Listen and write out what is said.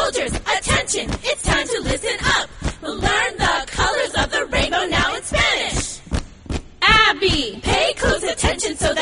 Soldiers, attention, it's time to listen up. We'll learn the colors of the rainbow now in Spanish. Abby, pay close attention so that